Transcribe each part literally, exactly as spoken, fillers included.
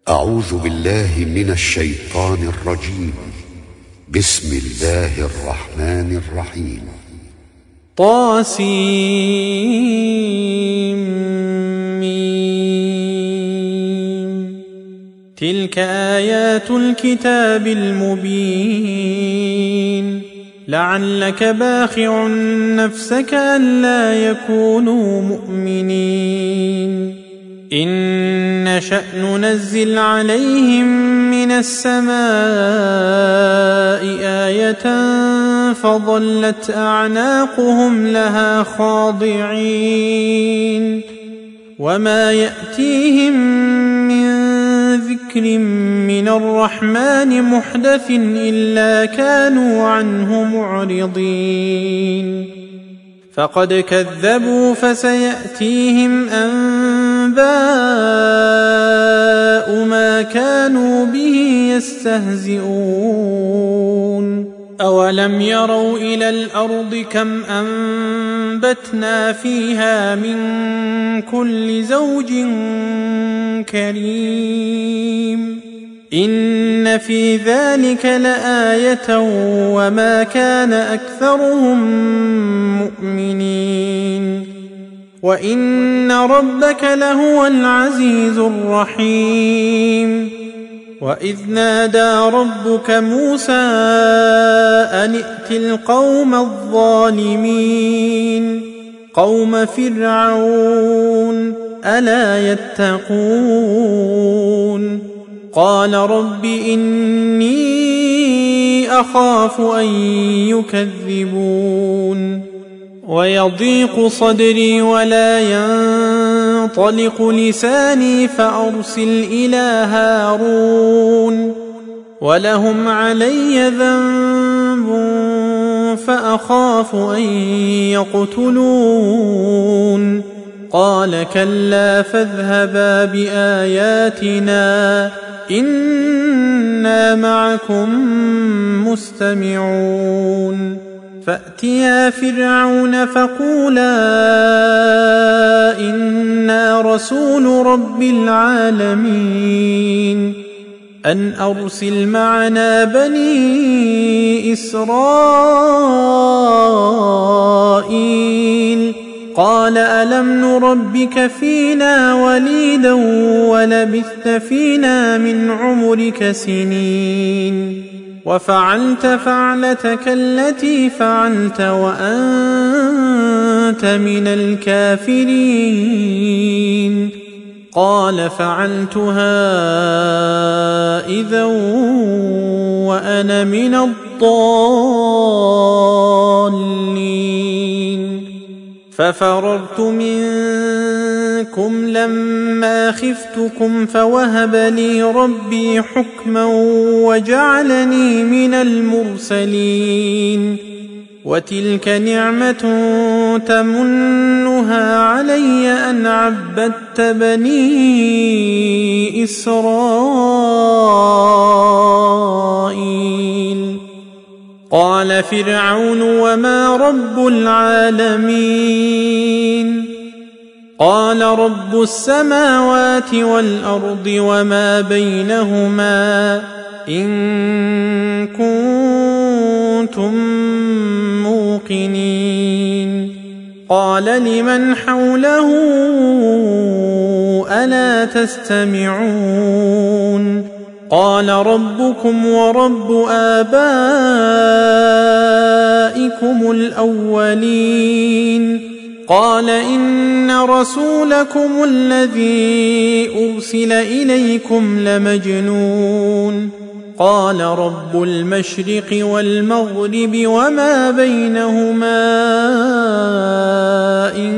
أعوذ بالله من الشيطان الرجيم. بسم الله الرحمن الرحيم. طاسيم. تلك آيات الكتاب المبين. لعلك باخع نفسك ألا يكونوا مؤمنين. إن نشأ ننزل عليهم من السماء آية فظلت أعناقهم لها خاضعين. وما يأتيهم من ذكر من الرحمن محدث إلا كانوا عنه معرضين. فقد كذبوا فسيأتيهم أنباء ما كانوا به يستهزئون. أولم يروا إلى الأرض كم أنبتنا فيها من كل زوج كريم. إن في ذلك لآية وما كان أكثرهم مؤمنين. وإن ربك لهو العزيز الرحيم. وإذ نادى ربك موسى أن ائت القوم الظالمين قوم فرعون ألا يتقون. قال رب إني أخاف أن يكذبون. ويضيق صدري ولا ينطلق لساني فأرسل إلى هارون ولهم علي ذنب فأخاف أن يقتلون. قال كلا فاذهبا بآياتنا إنا معكم مستمعون. فأتيا فرعون فقولا إنا رسول رب العالمين أن أرسل معنا بني إسرائيل. قال ألم نربك فينا وليدا ولبثت فينا من عمرك سنين وفعلت فعلتك التي فعلت وأنت من الكافرين. قال فعلتها إذا وأنا من الضالين. ففررت منكم لما خفتكم فوهب لي ربي حكما وجعلني من المرسلين. وتلك نعمة تمنها علي أن عبدت بني إسرائيل. قال فرعون وما رب العالمين. قال رب السماوات والأرض وما بينهما إن كنتم موقنين. قال لمن حوله ألا تستمعون. قال ربكم ورب آبائكم الأولين. قال إن رسولكم الذي أرسل إليكم لمجنون. قال رب المشرق والمغرب وما بينهما إن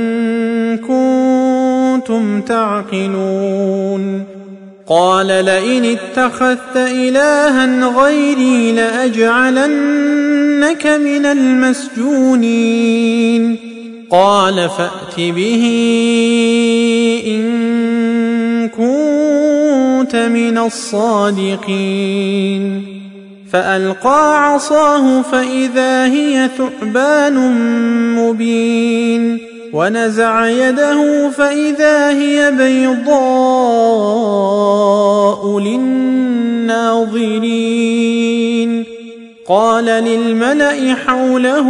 كنتم تعقلون. قال لئن اتخذت إلها غيري لأجعلنك من المسجونين. قال فأت به إن كنت من الصادقين. فألقى عصاه فإذا هي ثعبان مبين. ونزع يده فإذا هي بيضاء اللقاء للناظرين قال للملأ حوله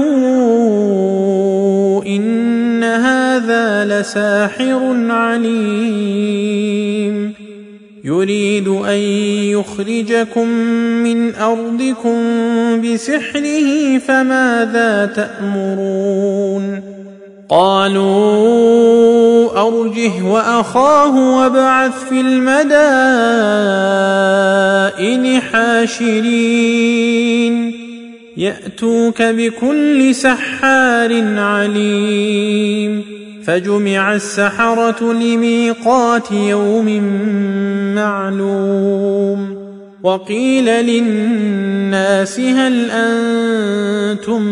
إن هذا لساحر عليم يريد أن يخرجكم من أرضكم بسحره فماذا تأمرون قالوا أرجه وأخاه وابعث في المدائن حاشرين يأتوك بكل سحار عليم فجمع السحرة لميقات يوم معلوم وقيل للناس هل أنتم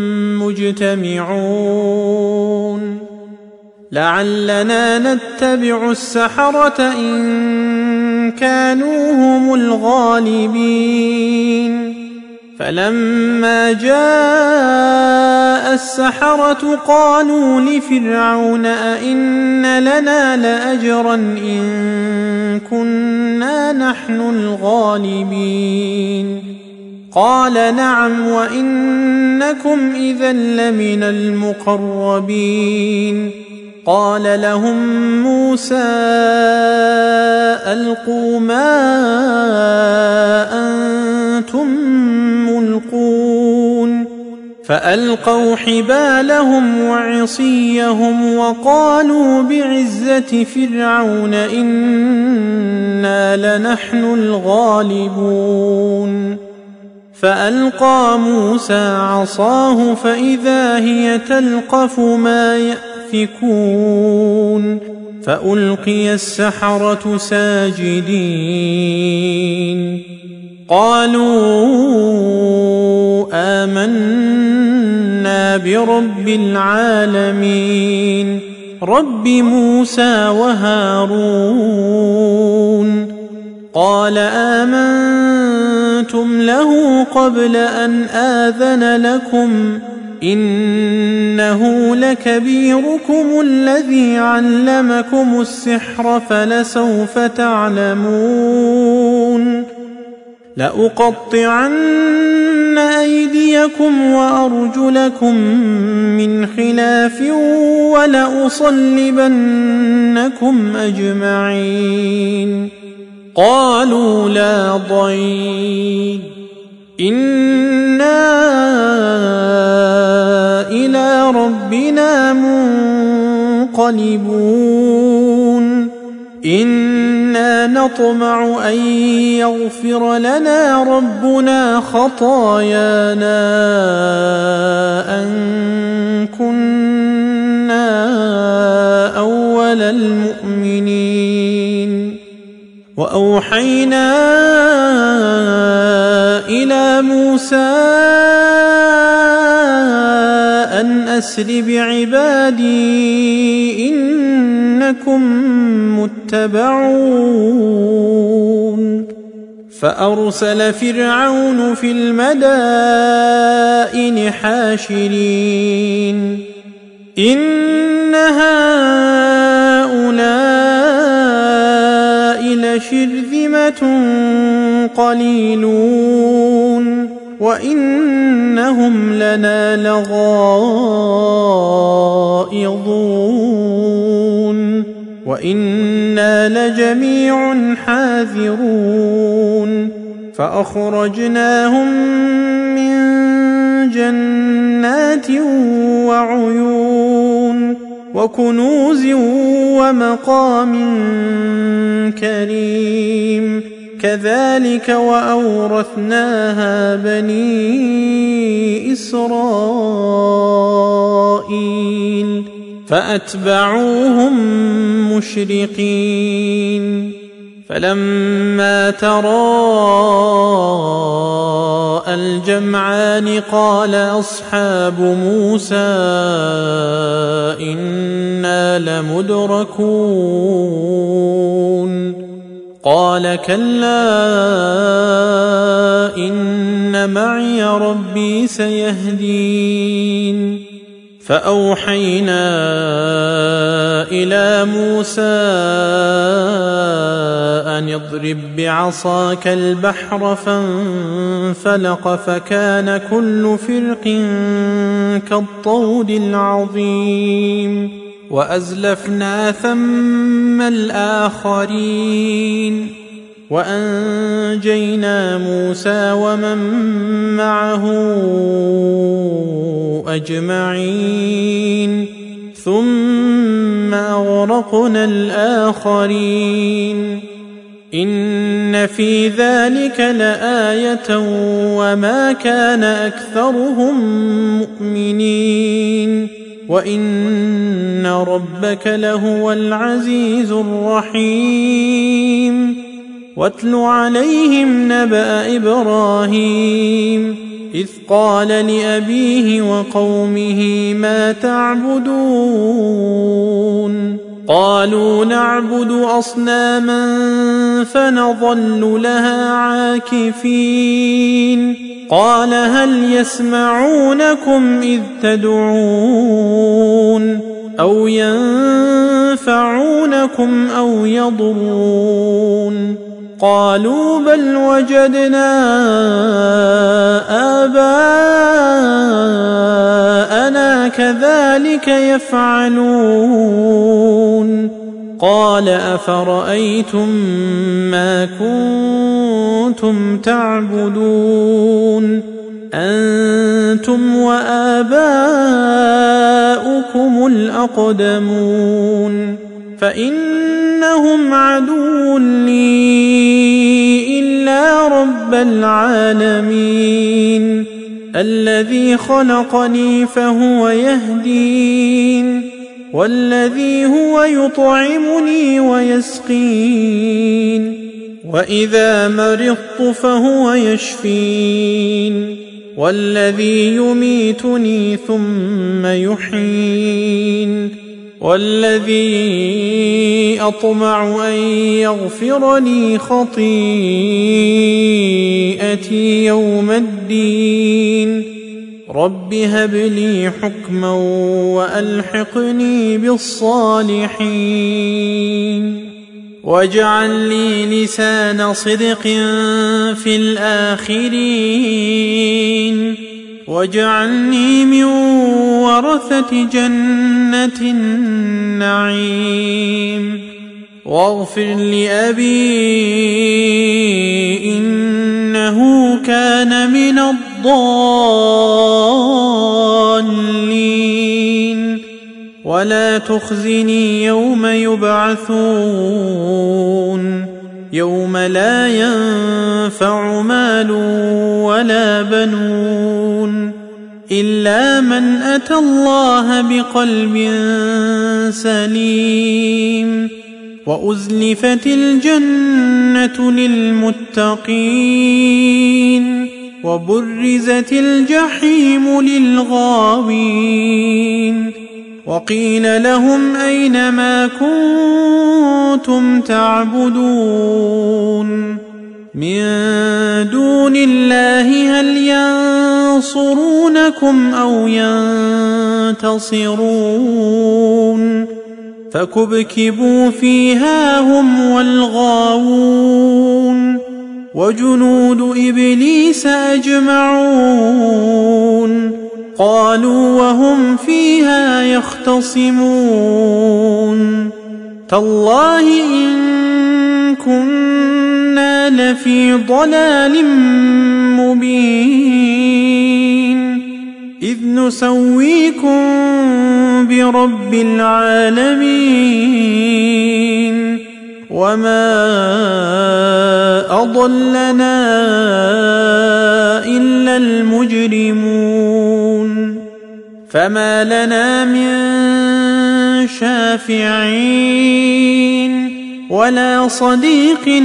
مجتمعون لعلنا نتبع السحرة إن كانوا هم الغالبين فلما جاء السحرة قالوا لفرعون أئن لنا لأجرا إن كنا نحن الغالبين قال نعم وإنكم إذا لمن المقربين قال لهم موسى ألقوا ما أنتم ملقون فألقوا حبالهم وعصيهم وقالوا بعزة فرعون إنا لنحن الغالبون فألقى موسى عصاه فإذا هي تلقف ما يأفكون فألقي السحرة ساجدين قالوا آمنا برب العالمين رب موسى وهارون قال آمنتم له قبل أن آذن لكم إنه لكبيركم الذي علمكم السحر فلسوف تعلمون لأقطعن أيديكم وأرجلكم من خلاف ولأصلبنكم أجمعين قالوا لا ضير إنا إلى ربنا منقلبون إنا نطمع أن يغفر لنا ربنا خطايانا أن كنا أول المؤمنين وأوحينا إلى موسى أن أسر بعبادي إنكم متبعون فأرسل فرعون في المدائن حاشرين إن هؤلاء لشرذمة قليلون وإنهم لنا لغائظون وإنا لجميع حاذرون فأخرجناهم من جنات وعيون وكنوز ومقام كريم كذلك وأورثناها بني إسرائيل فأتبعوهم مشرقين فلما تراءى الجمعان قال أصحاب موسى إنا لمدركون قال كلا إن معي ربي سيهدين فأوحينا إلى موسى أن اضرب بعصاك البحر فانفلق فكان كل فرق كالطود العظيم وأزلفنا ثم الآخرين وأنجينا موسى ومن معه أجمعين ثم أغرقنا الآخرين إن في ذلك لآية وما كان أكثرهم مؤمنين وإن ربك لهو العزيز الرحيم واتل عليهم نبأ إبراهيم إذ قال لأبيه وقومه ما تعبدون قالوا نعبد أصناما فنظل لها عاكفين قال هل يسمعونكم إذ تدعون أو ينفعونكم أو يضرون قالوا بل وجدنا آباءنا كذلك يفعلون قال أفرأيتم ما كنتم تعبدون أنتم وآباؤكم الأقدمون فإنهم عدو لي إلا رب العالمين الذي خلقني فهو يهدين والذي هو يطعمني ويسقين وإذا مرضت فهو يشفين والذي يميتني ثم يحيين والذي أطمع أن يغفر لي خطيئتي يوم الدين رب هب لي حكما وألحقني بالصالحين واجعل لي لسان صدق في الآخرين واجعلني من ورثة جنة النعيم واغفر لأبي إنه كان من الضالين ولا تخزني يوم يبعثون يوم لا ينفع مال ولا بنون إلا من أتى الله بقلب سليم وأزلفت الجنة للمتقين وبرزت الجحيم للغاوين وقيل لهم أين ما كنتم تعبدون من دون الله هل ينصرونكم أو ينتصرون فكبكبوا فيها هم والغاوون وجنود إبليس أجمعون قالوا وهم فيها يختصمون تالله إن كنا لفي ضلال مبين إذ نسويكم برب العالمين وما أضلنا إلا المجرمون فما لنا من شافعين ولا صديق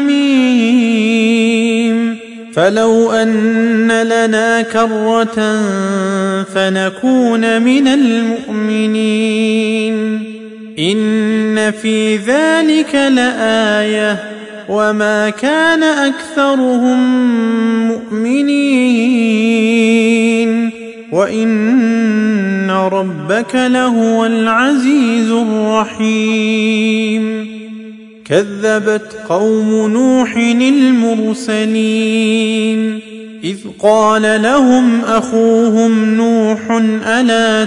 حميم فلو أن لنا كرة فنكون من المؤمنين إن في ذلك لآية وما كان أكثرهم مؤمنين وإن وإن ربك لهو العزيز الرحيم كذبت قوم نوح المرسلين إذ قال لهم أخوهم نوح ألا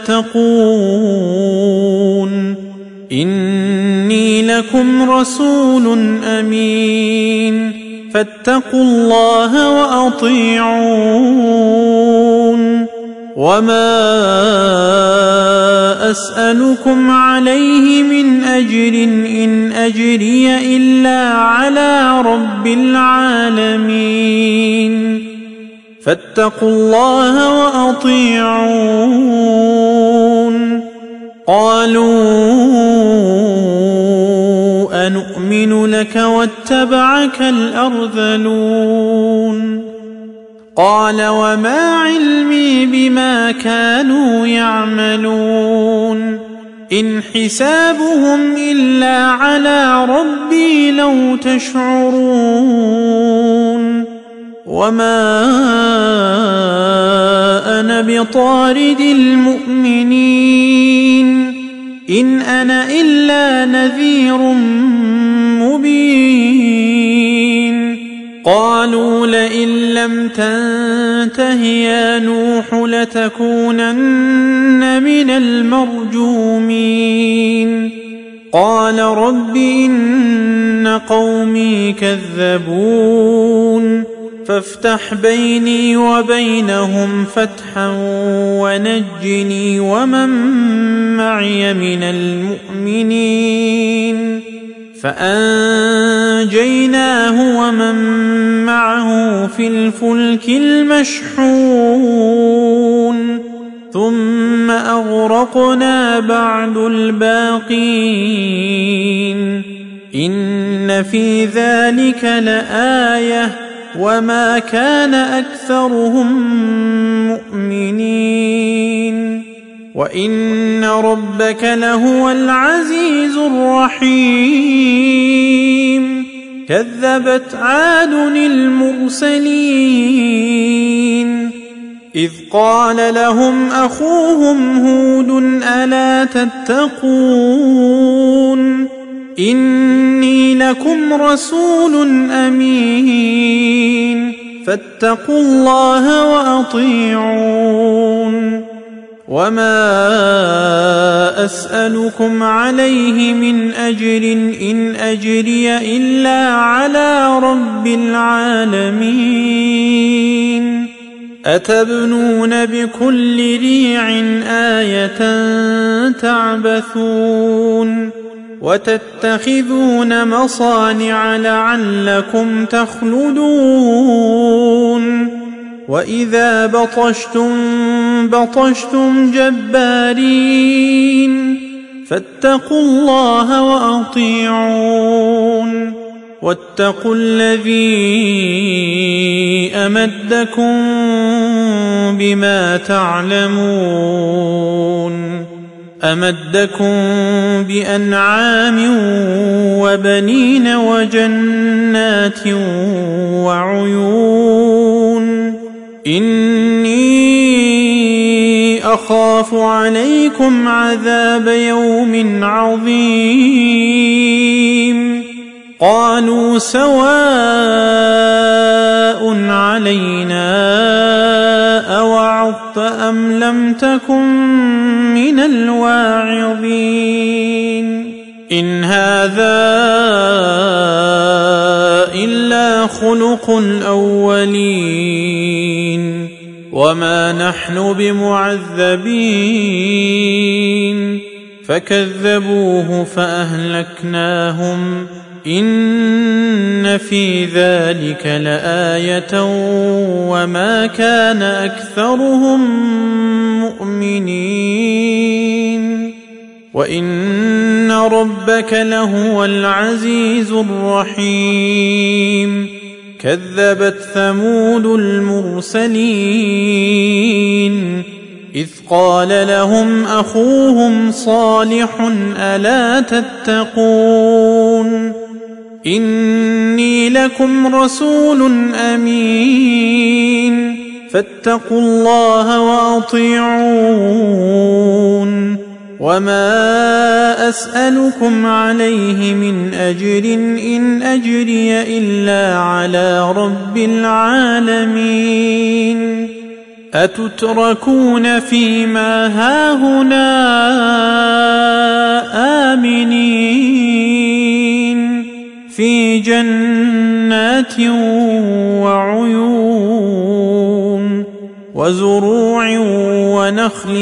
تتقون إني لكم رسول أمين فاتقوا الله وأطيعون وما أسألكم عليه من أجر إن أجري إلا على رب العالمين فاتقوا الله وأطيعون قالوا أنؤمن لك واتبعك الأرذلون قال وما علمي بما كانوا يعملون إن حسابهم إلا على ربي لو تشعرون وما أنا بطارد المؤمنين إن أنا إلا نذير مبين قالوا لئن لم تنته يا نوح لتكونن من المرجومين قال رب إن قومي كذبون فافتح بيني وبينهم فتحا ونجني ومن معي من المؤمنين فأنجيناه ومن معه في الفلك المشحون ثم أغرقنا بعد الباقين إن في ذلك لآية وما كان أكثرهم مؤمنين وإن ربك لهو العزيز الرحيم كذبت عاد المرسلين إذ قال لهم أخوهم هود ألا تتقون إني لكم رسول أمين فاتقوا الله وأطيعون وما أسألكم عليه من أجر إن أجري إلا على رب العالمين أتبنون بكل ريع آية تعبثون وتتخذون مصانع لعلكم تخلدون وإذا بطشتم بطشتم جبارين فاتقوا الله وأطيعون واتقوا الذي أمدكم بما تعلمون أمدكم بأنعام وبنين وجنات وعيون إني أخاف عليكم عذاب يوم عظيم قالوا سواء علينا أوعظت أم لم تكن من الواعظين إن هذا إلا خلق الأولين وما نحن بمعذبين فكذبوه فأهلكناهم إن في ذلك لآية وما كان أكثرهم مؤمنين وإن ربك لهو العزيز الرحيم كذبت ثمود المرسلين إذ قال لهم أخوهم صالح ألا تتقون إني لكم رسول أمين فاتقوا الله وأطيعون وما أسألكم عليه من أجر إن أجري إلا على رب العالمين أتتركون فيما هاهنا آمنين في جنات وعيون وزروع ونخل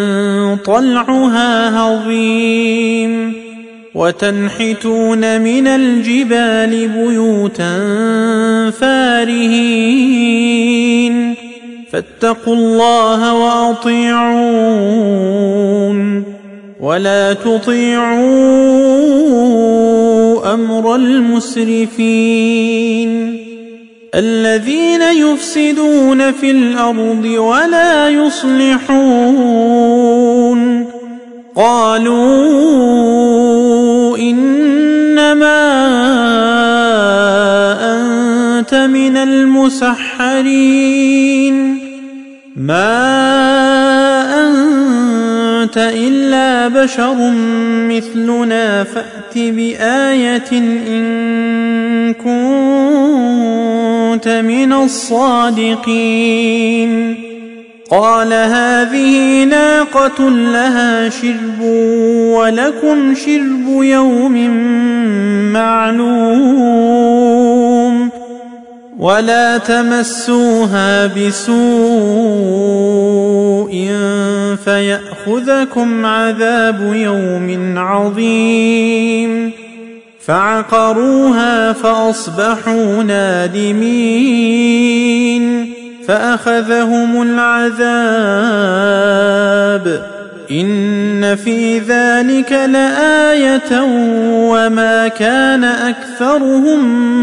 طلعها هضيم وتنحتون من الجبال بيوتا فارهين فاتقوا الله وأطيعون ولا تطيعوا أمر المسرفين الذين يفسدون في الأرض ولا يصلحون قالوا إنما أنت من المسحرين ما أنت إلا بشر مثلنا فأت بآية إن كنت من الصادقين قال هذه ناقة لها شرب ولكم شرب يوم معلوم ولا تمسوها بسوء فيأخذكم عذاب يوم عظيم فعقروها فأصبحوا نادمين فأخذهم العذاب إن في ذلك لآية وما كان أكثرهم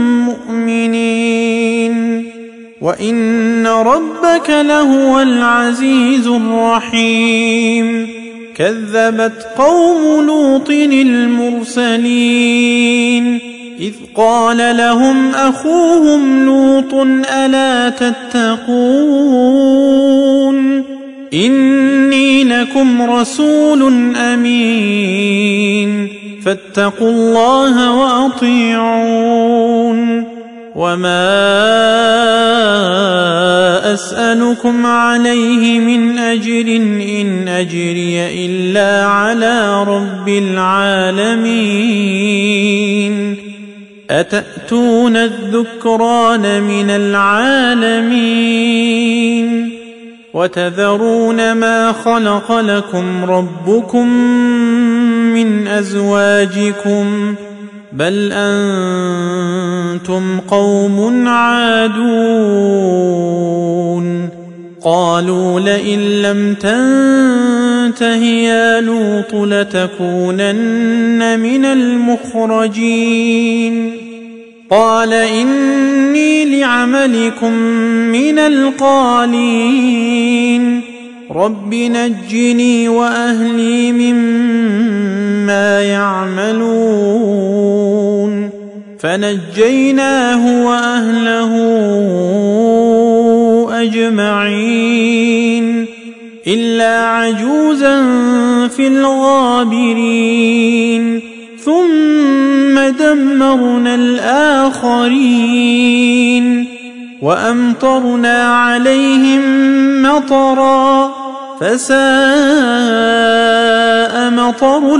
مؤمنين وإن ربك لهو العزيز الرحيم كذبت قوم لوط المرسلين إذ قال لهم أخوهم لوط ألا تتقون إني لكم رسول أمين فاتقوا الله وأطيعون وما أسألكم عليه من أجر إن أجري إلا على رب العالمين أتأتون الذكران من العالمين وتذرون ما خلق لكم ربكم من أزواجكم بل أنتم قوم عادون قالوا لئن لم تنته يا لوط لتكونن من المخرجين قال إني لعملكم من القالين رب نجني وأهلي مما يعملون فنجيناه وأهله أجمعين إلا عجوزا في الغابرين ثم دمرنا الآخرين وأمطرنا عليهم مطرا فساء مطر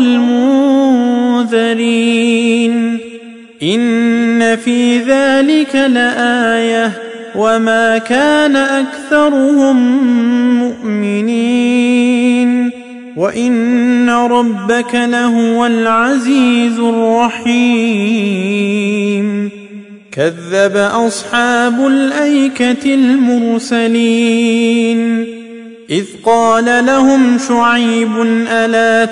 المنذرين إن في ذلك لآية وما كان أكثرهم مؤمنين وإن ربك لهو العزيز الرحيم كذب أصحاب الأيكة المرسلين إذ قال لهم شعيب ألا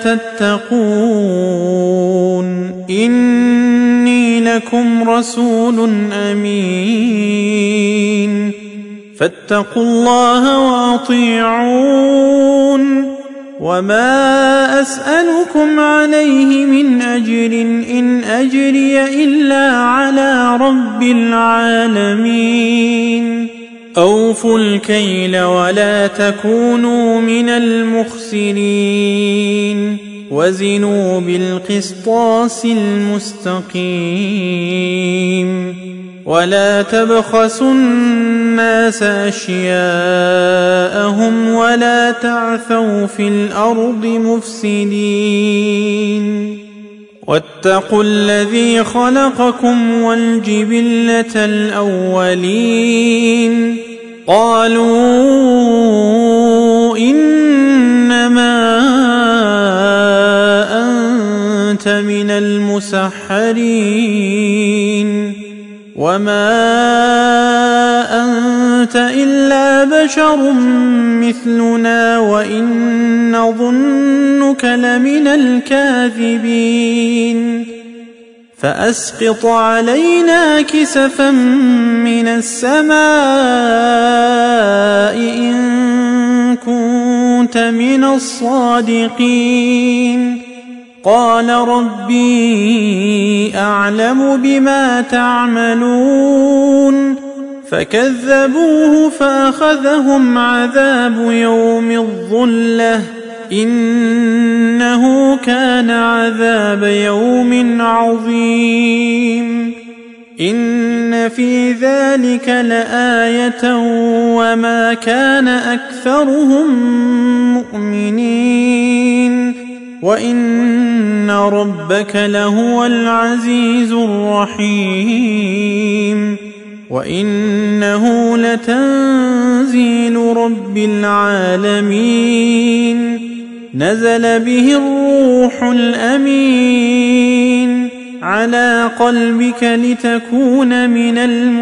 تتقون إني لكم رسول أمين فاتقوا الله وأطيعون وما أسألكم عليه من أجر إن أجري إلا على رب العالمين أوفوا الكيل ولا تكونوا من المخسرين وزنوا بالقسطاس المستقيم ولا تبخسوا الناس أشياءهم ولا تعثوا في الأرض مفسدين واتقوا الذي خلقكم والجبلة الأولين قالوا إنما أنت من المسحرين وما أنت إلا بشر مثلنا وإن نظنك لمن الكاذبين فأسقط علينا كسفا من السماء إن كنت من الصادقين قال ربي أعلم بما تعملون فكذبوه فأخذهم عذاب يوم الظلة إنه كان عذاب يوم عظيم إن في ذلك لآية وما كان أكثرهم مؤمنين وإن ربك لهو العزيز الرحيم وإنه لتنزيل رب العالمين نزل به الروح الأمين على قلبك لتكون من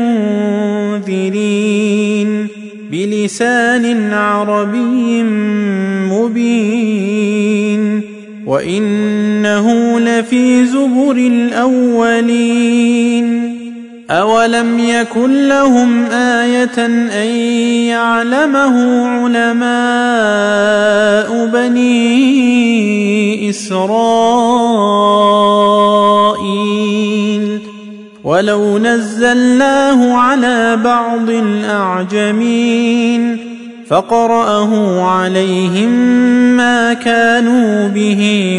المنذرين بلسان عربي مبين وإنه لفي زبر الأولين أولم يكن لهم آية أن يعلمه علماء بني إسرائيل ولو نزلناه على بعض الأعجمين فقرأه عليهم ما كانوا به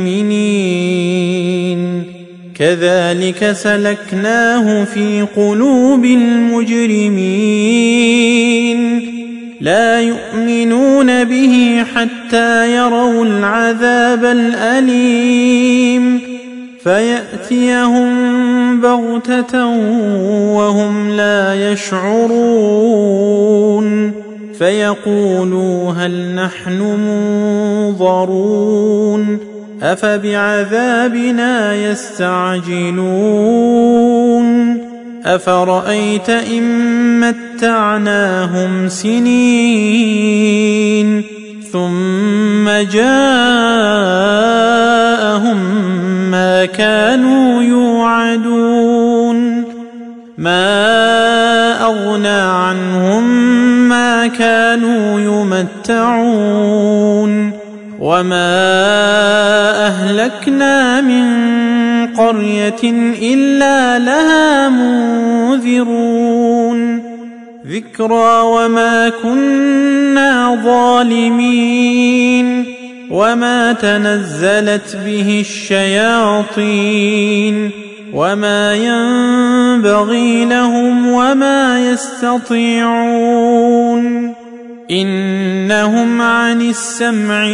مؤمنين كذلك سلكناه في قلوب المجرمين لا يؤمنون به حتى يروا العذاب الأليم فيأتيهم بغتة وهم لا يشعرون فيقولوا هل نحن منظرون أفبعذابنا يستعجلون أفرأيت إن متعناهم سنين ثم جاءهم ما كانوا يوعدون ما أغنى عنهم ما كانوا يمتعون وما أهلكنا من قرية إلا لها منذرون ذكرى وما كنا ظالمين وما تنزلت به الشياطين وما ينبغي لهم وما يستطيعون إنهم عن السمع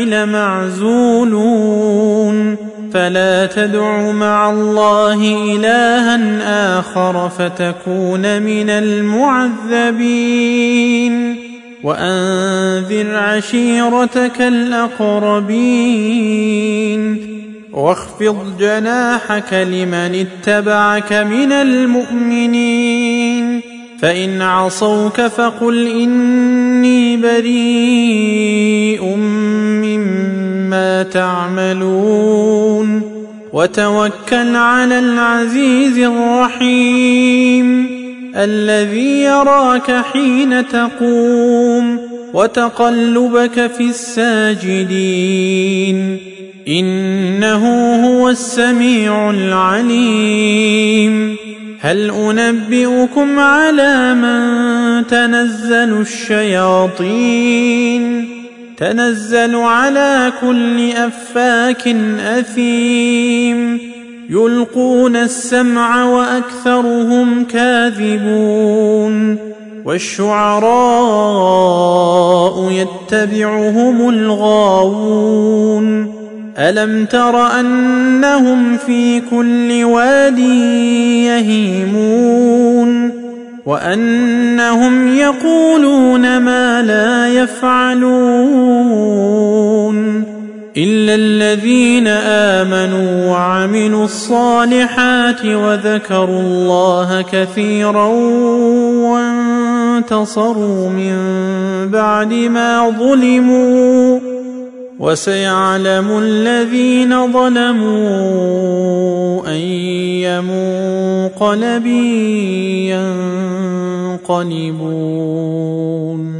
لمعزولون فلا تدع مع الله إلها آخر فتكون من المعذبين وأنذر عشيرتك الأقربين واخفض جناحك لمن اتبعك من المؤمنين فإن عصوك فقل إني بريء مما تعملون وتوكل على العزيز الرحيم الذي يراك حين تقوم وتقلبك في الساجدين إنه هو السميع العليم هل أنبئكم على من تنزل الشياطين تنزل على كل أفاك أثيم يلقون السمع وأكثرهم كاذبون والشعراء يتبعهم الغاوون ألم تر أنهم في كل واد يهيمون وأنهم يقولون ما لا يفعلون إلا الذين آمنوا وعملوا الصالحات وذكروا الله كثيرا وانتصروا من بعد ما ظلموا وسيعلم الذين ظلموا أي منقلب ينقلبون.